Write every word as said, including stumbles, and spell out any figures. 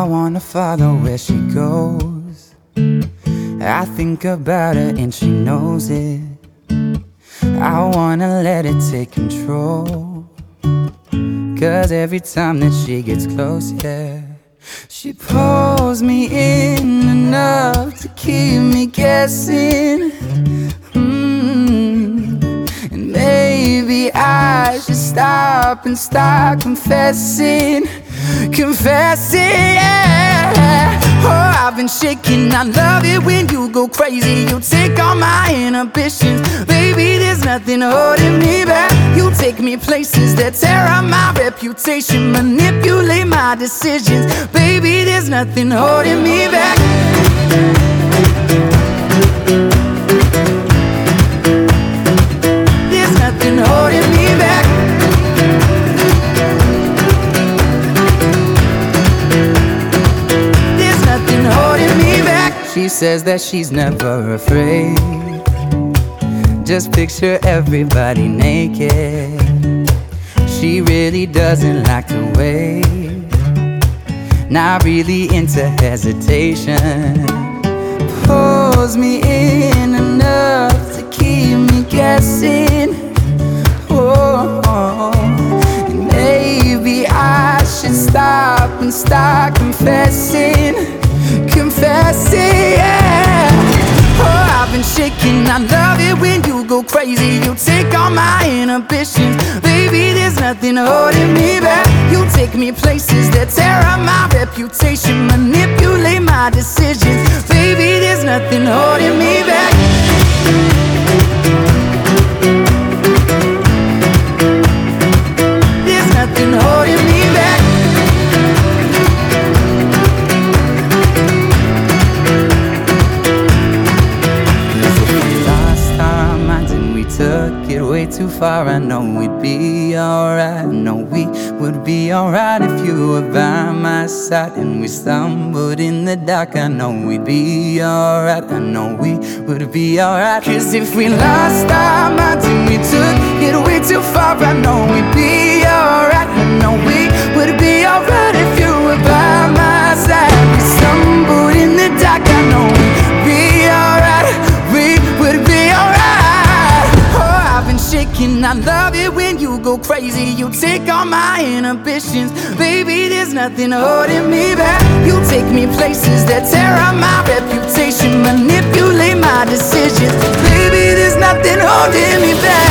wanna follow where she goes. I think about her and she knows it. I wanna let it take control, 'cause every time that she gets close, yeah, she pulls me in enough to keep me guessing. mm. And maybe I should stop and start confessing. Confessing, yeah. Oh, I've been shaking. I love it when you go crazy. You take all my inhibitions. Baby, there's nothing holding me back. You take me places that tear up my reputation, manipulate my decisions. Baby, there's nothing holding me back. There's nothing holding me back. She says that she's never afraid. Just picture everybody naked. She really doesn't like to wait. Not really into hesitation. Pulls me in enough to keep me guessing. Oh, oh. And maybe I should stop and start confessing. Confessing, yeah. Oh, I've been shaking. I love it when you go crazy. You take all my inhibitions. Baby, there's nothing holding me back. You take me places that tear up my reputation, manipulate my decisions. Baby, there's nothing holding me back. There's nothing holding me back. Took it way too far. I know we'd be alright. I know we would be alright if you were by my side. And we stumbled in the dark. I know we'd be alright. I know we would be alright. 'Cause if we lost our minds and we took it way too far, I know we'd be alright. I know we would be alright if you were by my side. We stumbled in the dark. I know we'd be alright. We would be alright. I've been shaking. I love it when you go crazy. You take all my inhibitions. Baby, there's nothing holding me back. You take me places that tear up my reputation, manipulate my decisions. Baby, there's nothing holding me back.